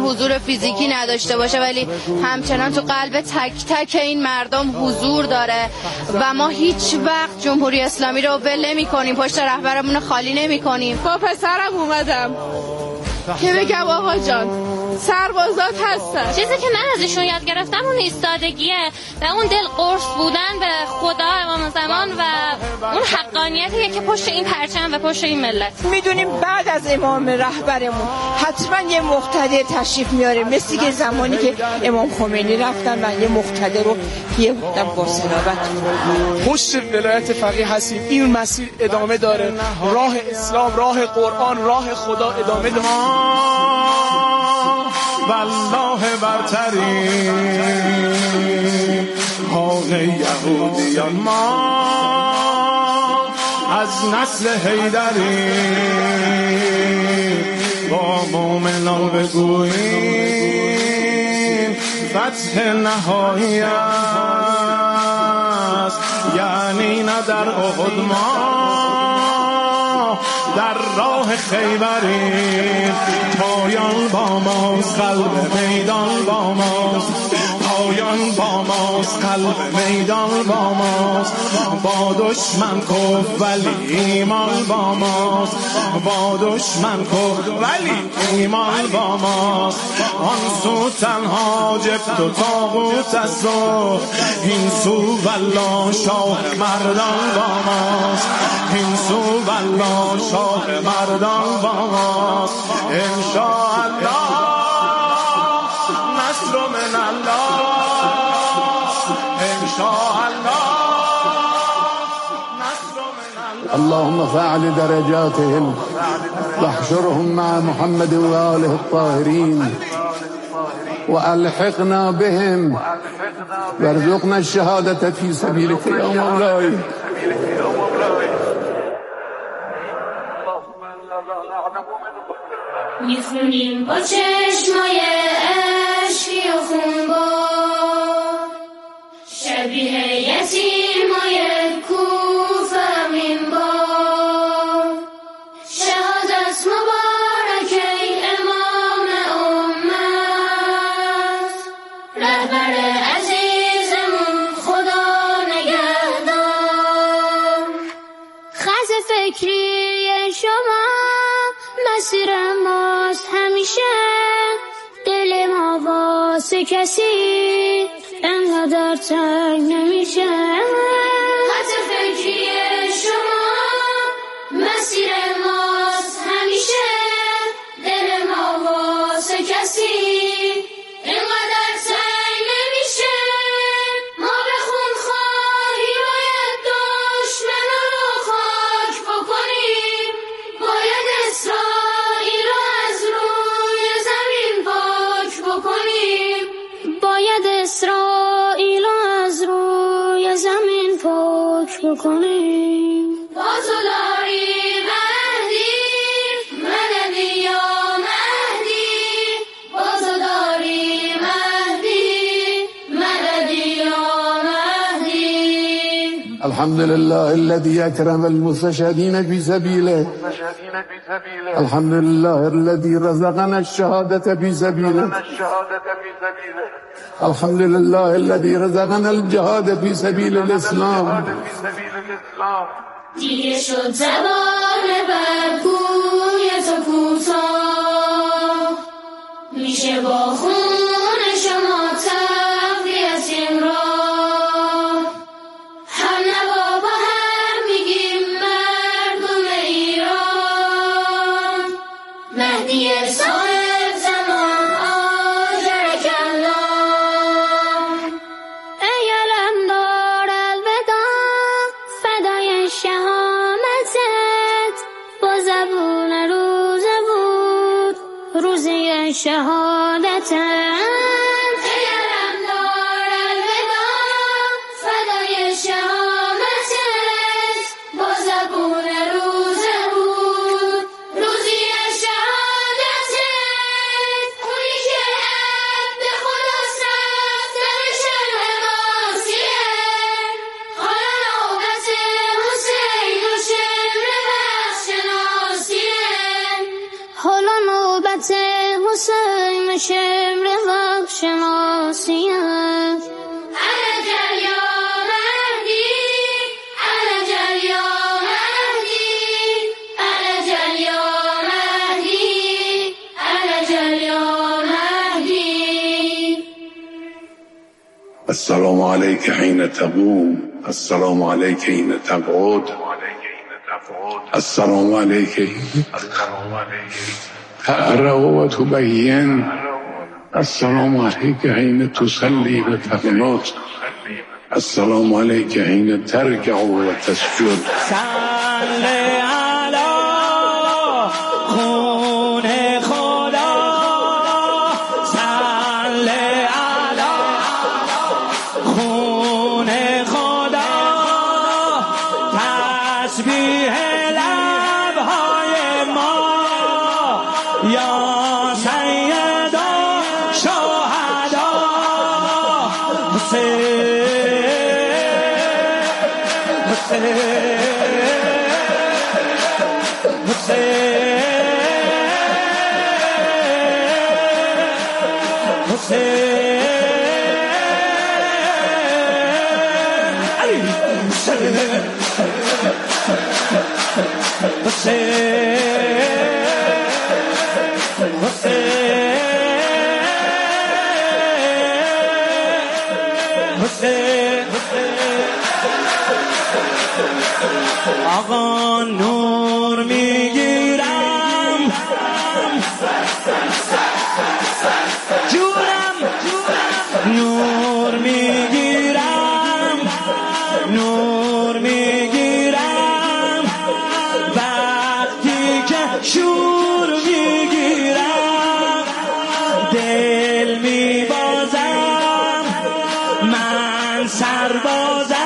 حضور فیزیکی نداشته باشه ولی همچنان تو قلب تک تک این مردم حضور داره و ما هیچ وقت جمهوری اسلامی رو ول نمی‌کنیم، پشت رهبرمون خالی نمی‌کنیم. با پسرم اومدم که بگم آقا جان سربازات هستن. چیزی که من ازشون یاد گرفتم اون ایستادگیه و اون دل قرص بودن به خدا امام زمان و اون حقانیتیه که پشت این پرچم و پشت این ملت. میدونیم بعد از امام رهبرمون حتما یه مقتدر تشریف میاره، مثل که زمانی که امام خمینی رفتن و یه مقتدر رو یه با صلابت پشت ولایت فقیه هستیم. این مسیر ادامه داره، راه اسلام، راه قرآن، راه خدا ادامه داره. والله برتری حال یهودیان ما از نسل حیدری با مومنان بگوییم فتح نهایی است، یعنی نه در احد ما در راه خیبریم. پایان با ماست، قلب میدان با ماست، پایان با ماست، قلب میدان با ماست. با دشمن کف ولی ایمان با ماست، با دشمن کف ولی ایمان با ماست. آن سو تنها جبت و طاغوت است و این سو والله شاه مردان با ماست، این سو والله شاه مردان با ماست. انشاءالله نصر من الله، انشاءالله نصر من الله. اللهم فاعل درجاتهم واحشرهم مع محمد وآله الطاهرين وألحقنا بهم وارزقنا الشهادة في سبيلك يا مولاي. میخونیم با چشمای اشکی و خونبار شبیه یتیمای کوفه منبار. شهادت مبارک ای امام امت، رهبر عزیزمون خدا نگهدار. خز فکری شما مسیر ماست همیشه، دل ما واسه کسی انقدر تنگ نمیشه. خط فکری شما مسیر ماست همیشه، دل ما واسه کسی انقدر تنگ نمیشه. ما به خونخواهی باید دشمنا رو خاک بکنیم، باید اسرائیل رو از روی زمین پاک بکنیم، باید اسرائیل رو از روی زمین پاک بکنیم. با تو داری مهدی مددی یا مهدی، با تو داری مهدی مددی یا مهدی. الحمد لله الذي أكرم المستشهدين في سبيله، الحمد لله الذي رزقنا الشهادة في سبيله، الحمد لله الذي رزقنا الجهاد في سبيل الإسلام. دیگه شد زبان بدگوی تو کوتاه، میشه با خون شما تقویت این راه. هم نوا با هم میگیم مردم ایران، مهدی صاحب زمان آجرک الله. ای علمدار الوداع فدای شهامتت، با زبون روزه بود روزی شهادتت. ای علمدار الوداع فدای شهامتت، با زبون روزه بود روزی شهادتت. اونی که عبد خداست رفته به شرح ماسیه، حالا نوبت حسین و شمر بخش ناسیه، حالا نوبت حسین و شمر وقت شناسیت عجل یا مهدی عجل یا مهدی عجل یا مهدی عجل یا مهدی السلام عليك حين تقوم السلام عليك حين تقعد السلام عليك تقرأ وتبين السلام عليك حين تصلي وتقنط السلام عليك حين تركع وتسجد آقا نور میگیرم جونم نور میگیرم نور میگیرم وقتی که شور میگیرم دل میبازم من سربازم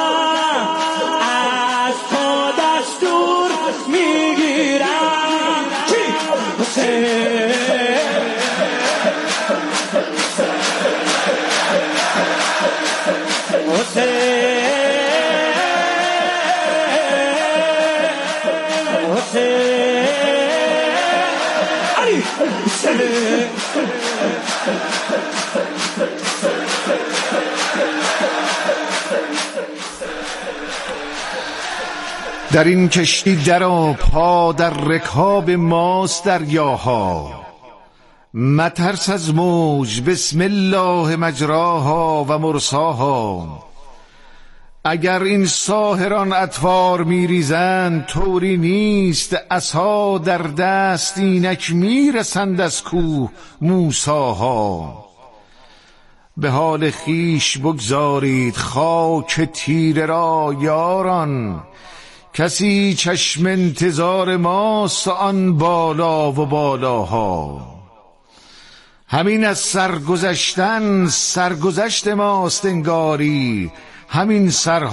در این کشتی درآ پا در رکاب ماست دریاها مترس از موج بسم الله مجراها و مرساها اگر این ساحران اطوار میریزند طوری نیست عصا در دست اینک میرسند از کوه موساها به حال خیش بگذارید خاک تیره را یاران کسی چشم انتظار ماست آن بالا و بالاها همین از سرگذشتن سرگذشت ماست انگاری همین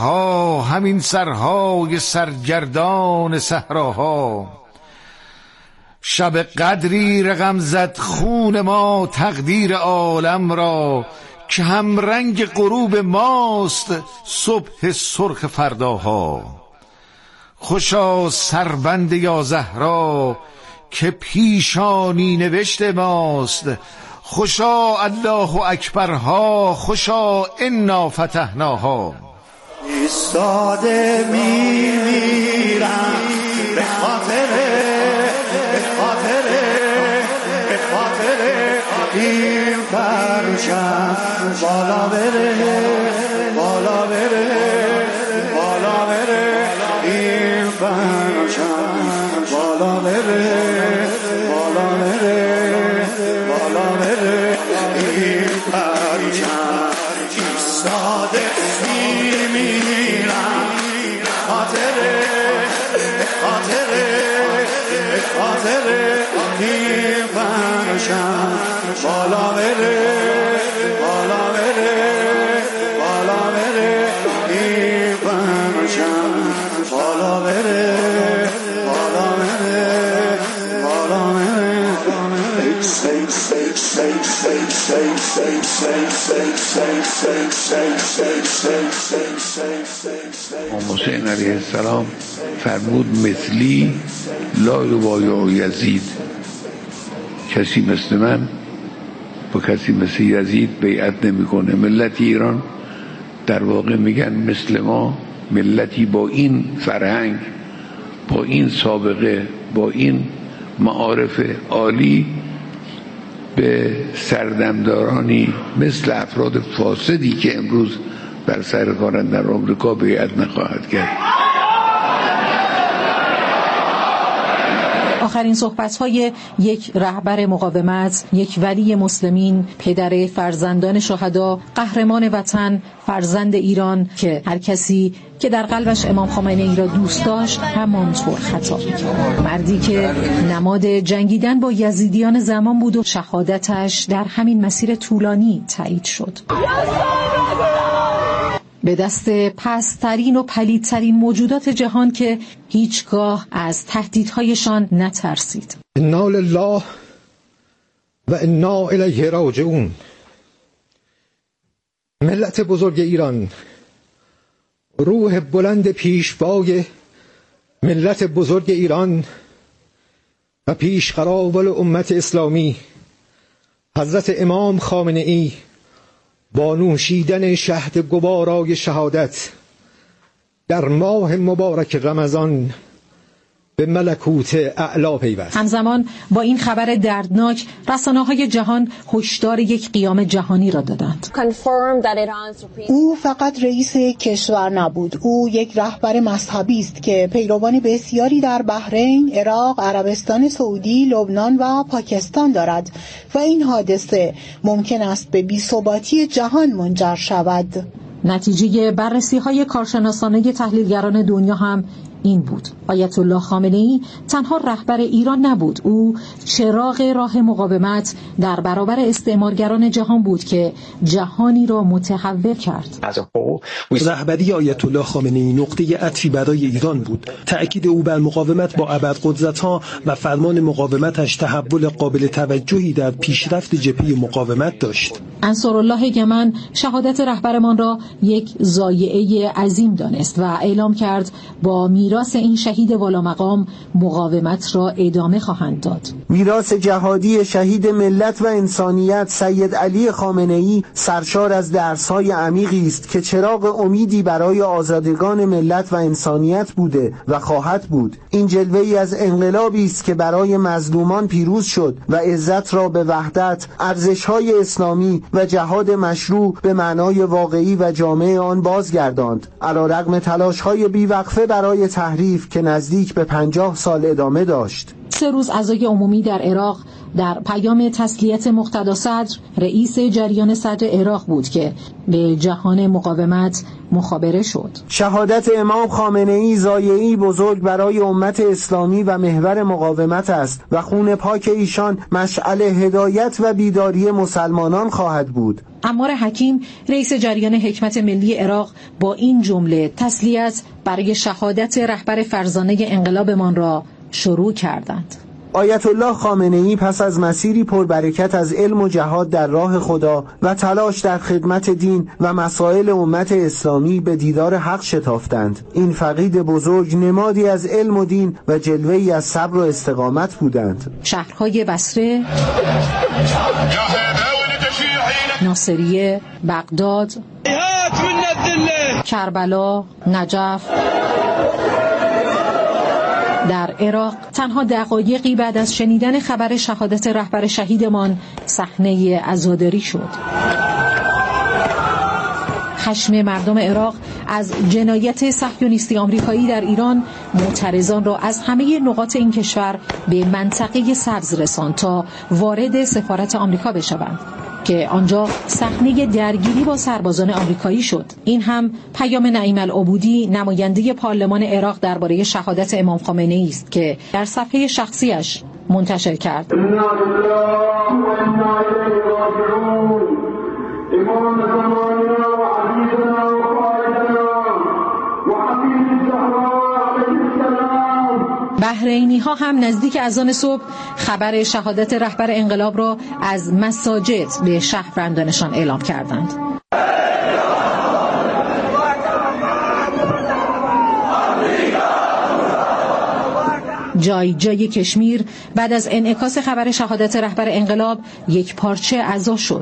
سرهای سرگردان صحراها شب قدری رقم زد خون ما تقدیر عالم را که هم رنگ غروب ماست صبح سرخ فرداها خوشا سربند یا زهرا که پیشانی نوشت ماست خوشا الله اکبرها خوشا انا فتحناها ایستاده میمیرم به خاطر این پرچم بالا بره این پرچم بالا بره این پرچم ایستاده میمیرم خاطر این پرچم بالا بره این پرچم بالا بره امام حسین علیه السلام فرمود مثلی لا یبایع یزید کسی مثل من با کسی مثل یزید بیعت نمیکنه. ملت ایران در واقع میگن مثل ما، ملتی با این فرهنگ، با این سابقه، با این معارف عالی به سردمدارانی مثل افراد فاسدی که امروز بر سر کارند در آمریکا بیعت نخواهد کرد. آخرین صحبت‌های یک رهبر مقاومت، یک ولی مسلمین، پدر فرزندان شهدا، قهرمان وطن، فرزند ایران که هر کسی که در قلبش امام خمینی را دوست داشت همانطور خطا می‌کرد. مردی که نماد جنگیدن با یزیدیان زمان بود و شهادتش در همین مسیر طولانی تایید شد. به دست پست‌ترین و پلیدترین موجودات جهان که هیچگاه از تهدیدهایشان نترسید. انا لله و انا الیه راجعون. ملت بزرگ ایران، روح بلند پیشوای ملت بزرگ ایران و پیشقراول امت اسلامی حضرت امام خامنه ای با نوشیدن شهد گوارای شهادت در ماه مبارک رمضان به ملکوت اعلی پیوست. همزمان با این خبر دردناک رسانه‌های جهان هشدار یک قیام جهانی را دادند. او فقط رئیس کشور نبود، او یک رهبر مذهبی است که پیروان بسیاری در بحرین، عراق، عربستان سعودی، لبنان و پاکستان دارد و این حادثه ممکن است به بی‌ثباتی جهان منجر شود. نتیجه بررسی‌های کارشناسانه تحلیلگران دنیا هم این بود. آیت الله خامنه‌ای تنها رهبر ایران نبود، او چراغ راه مقاومت در برابر استعمارگران جهان بود که جهانی را متحول کرد. رهبری آیت الله خامنه‌ای نقطه عطفی برای ایران بود. تأکید او بر مقاومت با ابرقدرت‌ها و فرمان مقاومتش تحول قابل توجهی در پیشرفت جبهه مقاومت داشت. انصارالله یمن شهادت رهبرمان را یک ضایعه عظیم دانست و اعلام کرد با میراث این شهید والامقام مقاومت را ادامه خواهند داد. میراث جهادی شهید ملت و انسانیت سید علی خامنه‌ای سرشار از درس‌های عمیقی است که چراغ امیدی برای آزادگان ملت و انسانیت بوده و خواهد بود. این جلوه‌ای از انقلابی است که برای مظلومان پیروز شد و عزت را به وحدت، ارزش‌های اسلامی و جهاد مشروع به معنای واقعی و جامع آن بازگرداند. علیرغم تلاش‌های بیوقفه برای تحریف که نزدیک به 50 سال ادامه داشت. 3 روز عزای عمومی در عراق در پیام تسلیت مقتدا صدر رئیس جریان صدر عراق بود که به جهان مقاومت مخابره شد. شهادت امام خامنه‌ای ضایعه‌ای بزرگ برای امت اسلامی و محور مقاومت است و خون پاک ایشان مشعل هدایت و بیداری مسلمانان خواهد بود. عمار حکیم رئیس جریان حکمت ملی عراق با این جمله تسلیت برای شهادت رهبر فرزانه انقلابمان را شروع کردند. آیت الله خامنه‌ای پس از مسیری پربرکت از علم و جهاد در راه خدا و تلاش در خدمت دین و مسائل امت اسلامی به دیدار حق شتافتند. این فقید بزرگ نمادی از علم و دین و جلوه‌ای از صبر و استقامت بودند. شهرهای بصره، ناصریه، بغداد، کربلا، نجف در عراق تنها دقایقی بعد از شنیدن خبر شهادت رهبر شهیدمان صحنه عزاداری شد. خشم مردم عراق از جنایت صهیونیستی آمریکایی در ایران معترضان را از همه نقاط این کشور به منطقه سبز رساند تا وارد سفارت آمریکا بشوند که آنجا صحنه درگیری با سربازان آمریکایی شد. این هم پیام نعیم العبودی نماینده پارلمان عراق درباره شهادت امام خمینی است که در صفحه شخصیش منتشر کرد. بحرینی ها هم نزدیک اذان صبح خبر شهادت رهبر انقلاب را از مساجد به شهروندانشان اعلام کردند. جای جای کشمیر بعد از انعکاس خبر شهادت رهبر انقلاب یک پارچه عزا شد.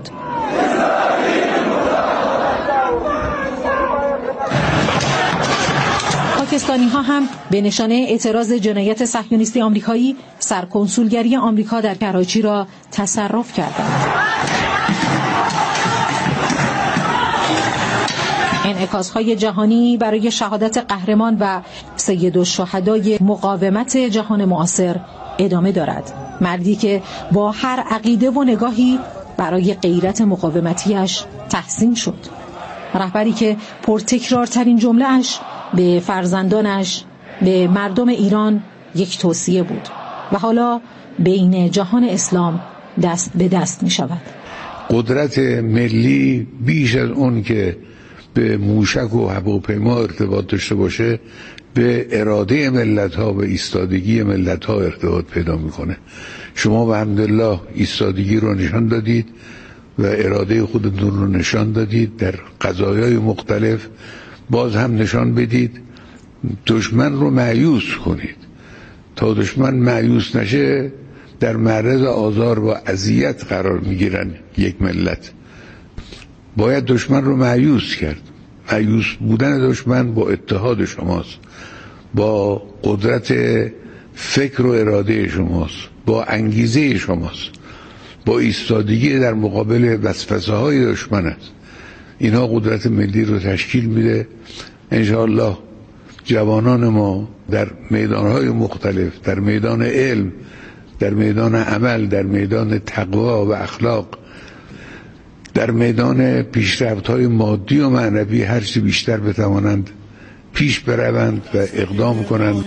پاکستانی ها هم به نشانه اعتراض جنایت صهیونیستی آمریکایی سرکنسولگری آمریکا در کراچی را تصرف کردند. انعکاس‌های جهانی برای شهادت قهرمان و سیدالشهدای مقاومت جهان معاصر ادامه دارد. مردی که با هر عقیده و نگاهی برای غیرت مقاومتیش تحسین شد. رهبری که پرتکرارترین جمله‌اش به فرزندانش، به مردم ایران یک توصیه بود و حالا بین جهان اسلام دست به دست می شود. قدرت ملی بیش از اون که به موشک و هواپیما ارتباط داشته باشه به اراده ملت ها و ایستادگی ملت ها ارتباط پیدا میکنه. شما به الحمدلله ایستادگی رو نشان دادید و اراده خودتون رو نشان دادید در قضایای مختلف. باز هم نشان بدید، دشمن رو مایوس کنید. تا دشمن مایوس نشه در معرض آزار و اذیت قرار میگیرن یک ملت. باید دشمن رو مایوس کرد. مایوس بودن دشمن با اتحاد شماست، با قدرت فکر و اراده شماست، با انگیزه شماست، با ایستادگی در مقابل وسوسه های دشمن است. اینا قدرت ملی رو تشکیل میده. انشاءالله جوانان ما در میدانهای مختلف، در میدان علم، در میدان عمل، در میدان تقوا و اخلاق، در میدان پیشرفت‌های مادی و معنوی هرچی بیشتر بتوانند پیش بروند و اقدام کنند.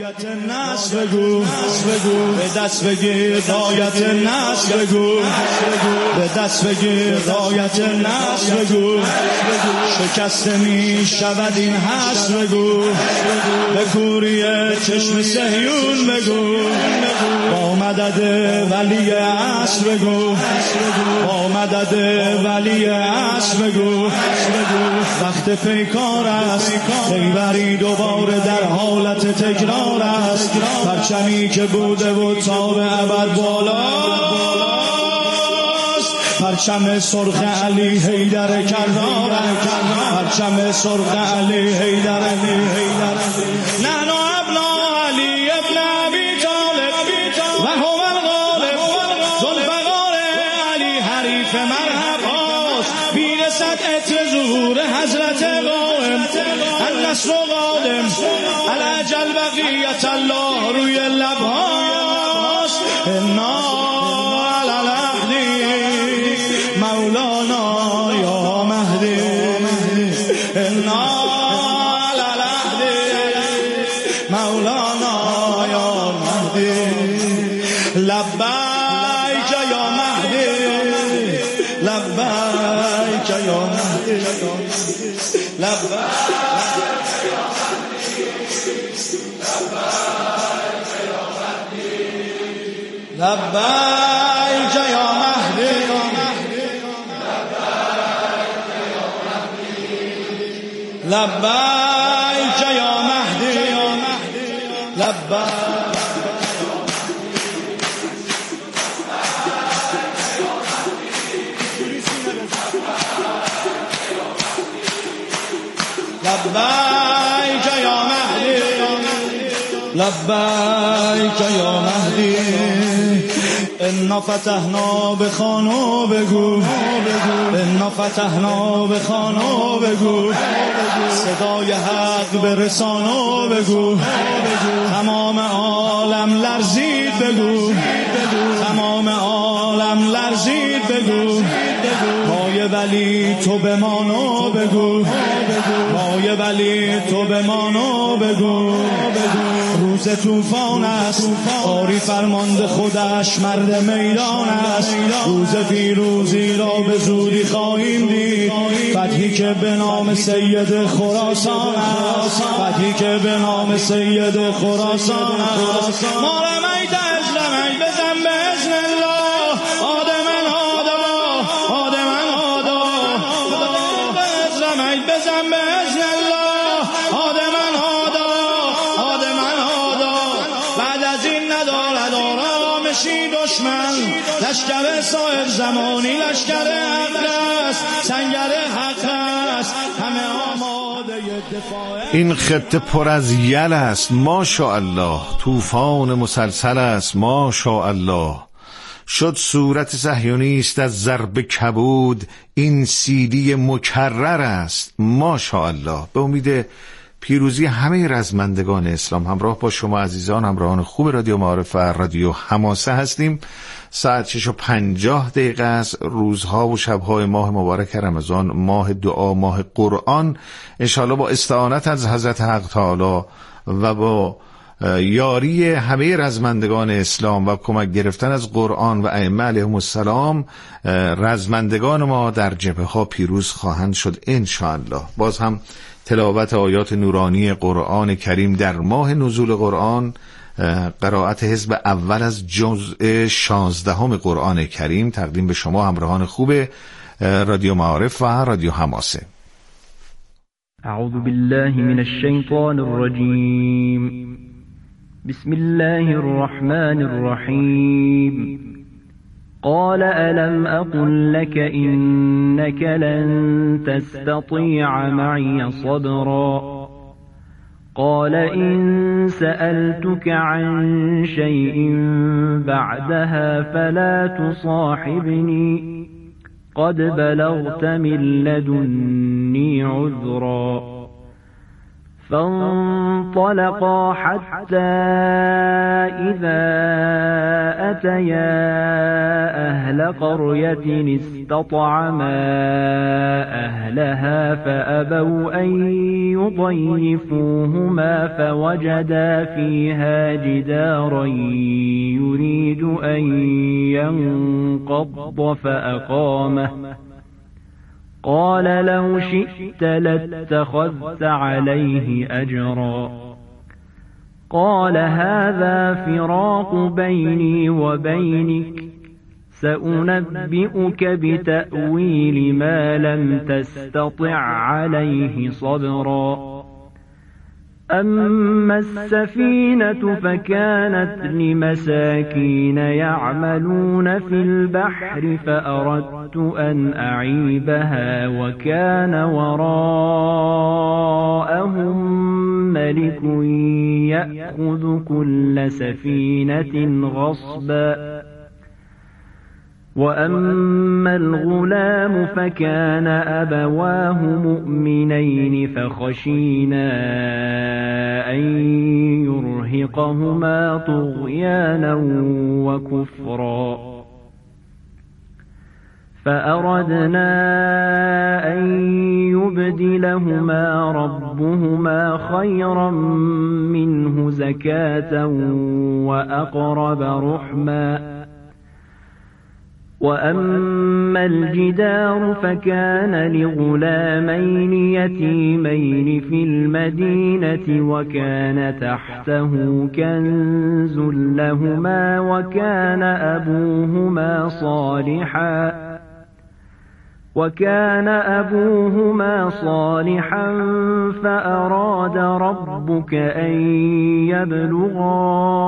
به دست بگیر رایت نصر بگو، به دست بگیر رایت نصر بگو، شکسته می شود این حصر بگو، به کوری چشم صهیون بگو، با مدد ولی عصر بگو، با مدد ولی عصر بگو، وقت پیکار است خیبری دوباره در حالت تکرار است، پرچمی که بوده و تا به ابد بالاست، پرچم سرخ علی حیدر کرار، پرچم سرخ علی حیدر، نحن ابناء علی ابن ابی طالب و هو الغالب، ذوالفقار علی حریف مرحب هاست، بیرسد عطر ظهور حضرت قائم، النصر قادم، العجل بقیت الله روی لبهاست، انا علی العهدی مولانا یا مهدی، انا علی العهدی مولانا یا مهدی، لبیک یا مهدی، لبیک یا مهدی، لبیک لبیک یا مهدی، لبیک یا مهدی، لبیک لبیک یا مهدی، لبیک یا مهدی، انا فتحنا بخوانو بگو، انا فتحنا بخوانو بگو، صدای حق برسانو بگو، تمام عالم لرزید بگو، تمام عالم لرزید بگو، پای ولی تو بمانو بگو، پای ولی تو بمانو بگو، روز طوفان است آری فرمانده خودش مرد میدان است، روز پیروزی را به زودی خواهیم دید، فتحی که به نام سید خراسان است، فتحی که به نام سید خراسان است، ما رمیت از رمی بزن به اذن الله، آدمن آدا آدمن آدا، از رمی بزن به اذن الله، آدمن آدا آدمن آدا، بعد از این باشی دشمن، لشکر صاحب زمانی لشکر حق است، سنگر حق است، همه آماده دفاع. این خطه پر از یل است ماشاءالله، طوفان مسلسل است ماشاءالله. شد صورت صهیونیست از ضرب کبود، این سیدی مکرر است ماشاءالله. به امید پیروزی همه رزمندگان اسلام همراه با شما عزیزان همراهان خوب رادیو معارف و رادیو حماسه هستیم. ساعت 6:50 است. روزها و شبهای ماه مبارک رمضان، ماه دعا، ماه قرآن، انشاءالله با استعانت از حضرت حق تعالی و با یاری همه رزمندگان اسلام و کمک گرفتن از قرآن و ائمه علیهم السلام، رزمندگان ما در جبهه ها پیروز خواهند شد انشاءالله. باز هم تلاوت آیات نورانی قرآن کریم در ماه نزول قرآن، قرائت حزب اول از جزء 16 قرآن کریم تقدیم به شما همراهان خوب رادیو معارف و رادیو حماسه. اعوذ بالله من الشیطان الرجیم. بسم الله الرحمن الرحیم. قال ألم أقل لك إنك لن تستطيع معي صبرا قال إن سألتك عن شيء بعدها فلا تصاحبني قد بلغت من لدني عذرا فانطلقا حتى إذا أتيا أهل قرية استطعما أهلها فأبوا أن يضيفوهما فوجدا فيها جدارا يريد أن ينقض فأقامه قال لو شئت لاتخذت عليه أجرا قال هذا فراق بيني وبينك سأنبئك بتأويل ما لم تستطع عليه صبرا أما السفينة فكانت لمساكين يعملون في البحر فأردت أن أعيبها وكان وراءهم ملك يأخذ كل سفينة غصبا وأما الغلام فكان أبواه مؤمنين فخشينا أن يرهقهما طغيانا وكفرا فأردنا أن يبدلهما ربهما خيرا منه زكاة وأقرب رحما وأما الجدار فكان لغلامين يتيمين في المدينة وكان تحته كنز لهما وكان أبوهما صالحا فأراد ربك أن يبلغا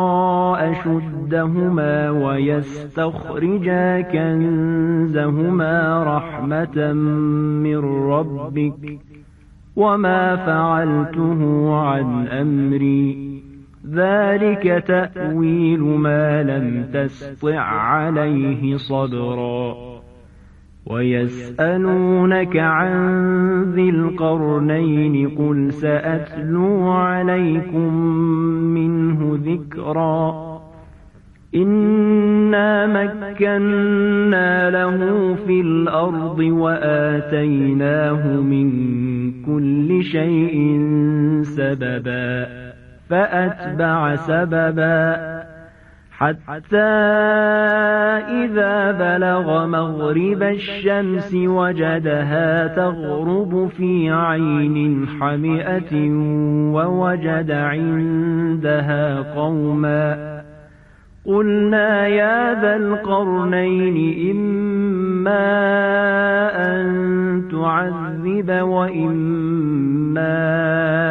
أشدهما ويستخرجا كنزهما رحمة من ربك وما فعلته عن أمري ذلك تأويل ما لم تستطع عليه صبرا ويسألونك عن ذي القرنين قل سأتلو عليكم منه ذكرا إنا مكنا له في الأرض وآتيناه من كل شيء سببا فأتبع سببا حتى إذا بلغ مغرب الشمس وجدها تغرب في عين حمئة ووجد عندها قوما قلنا يا ذا القرنين إما أن تعذب وإما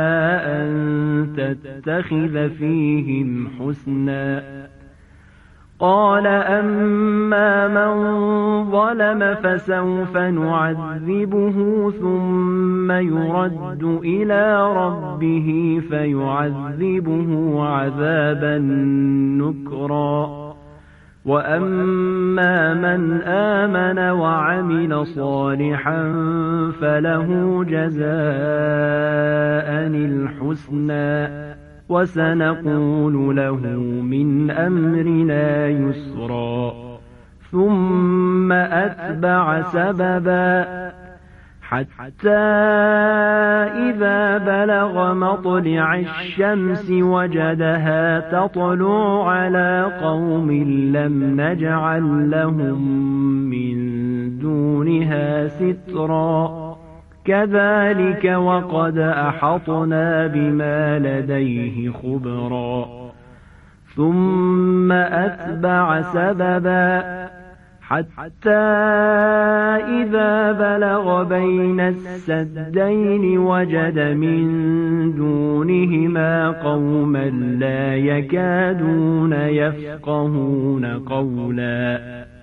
أن تتخذ فيهم حسنا قال أما من ظلم فسوف نعذبه ثم يرد إلى ربه فيعذبه عذابا نكرا وأما من آمن وعمل صالحا فله جزاء الحسنى وسنقول له من أمرنا يسرا ثم أتبع سببا حتى إذا بلغ مطلع الشمس وجدها تطلع على قوم لم نجعل لهم من دونها سترا كذلك وقد أحطنا بما لديه خبرا ثم أتبع سببا حتى إذا بلغ بين السدين وجد من دونهما قوما لا يكادون يفقهون قولا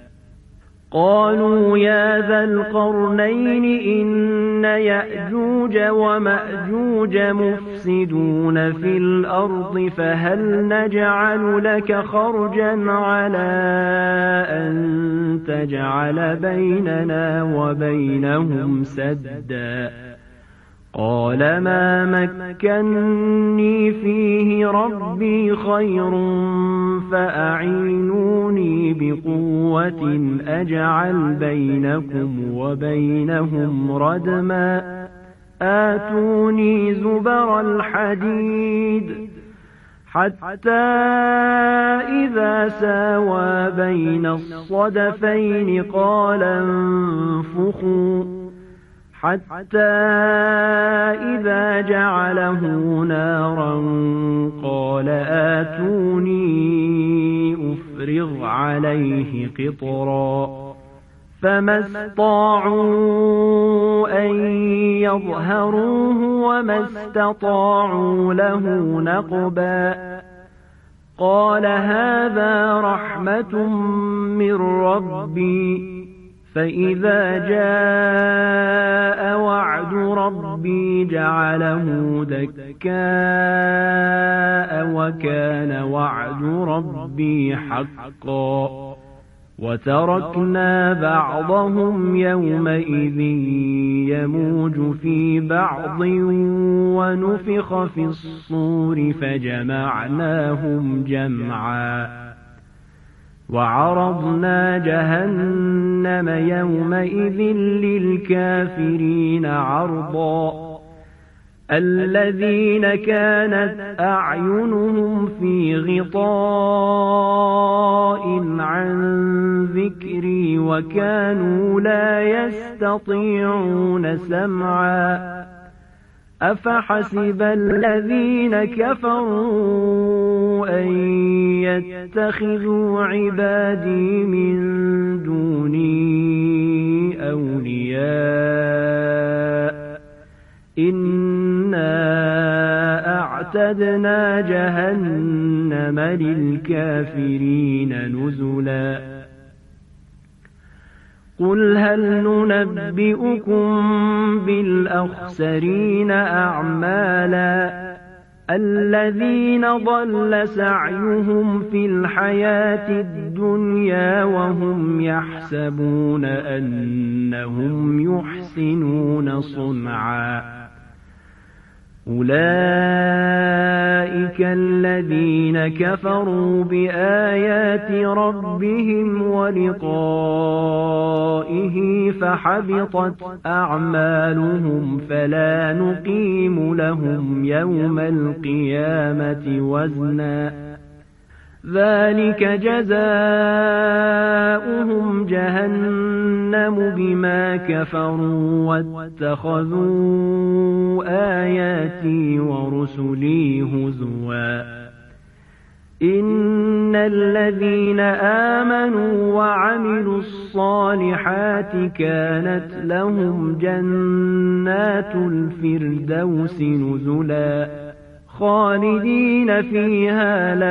قالوا يا ذا القرنين إن يأجوج ومأجوج مفسدون في الأرض فهل نجعل لك خرجا على أن تجعل بيننا وبينهم سدا قال ما مكني فيه ربي خير فأعينوني بقوة أجعل بينكم وبينهم ردما آتوني زبر الحديد حتى إذا ساوى بين الصدفين قال انفخوا حتى إذا جعله نارا قال آتوني أفرغ عليه قطرا فما استطاعوا أن يظهروه وما استطاعوا له نقبا قال هذا رحمة من ربي فإذا جاء وعد ربي جعله دكاء وكان وعد ربي حقا وتركنا بعضهم يومئذ يموج في بعض ونفخ في الصور فجمعناهم جمعا وعرضنا جهنم يومئذ للكافرين عرضا الذين كانت أعينهم في غطاء عن ذكري وكانوا لا يستطيعون سمعا أفحسب الذين كفروا أن يتخذوا عبادي من دوني أولياء إنا أعتدنا جهنم للكافرين نزلا قل هل ننبئكم بالأخسرين أعمالا الذين ضل سعيهم في الحياة الدنيا وهم يحسبون أنهم يحسنون صنعا أولئك الذين كفروا بآيات ربهم ولقائه فحبطت أعمالهم فلا نقيم لهم يوم القيامة وزنا ذلك جزاؤهم جهنم بما كفروا واتخذوا آياتي ورسلي هزوا إن الذين آمنوا وعملوا الصالحات كانت لهم جنات الفردوس نزلا خالدين فيها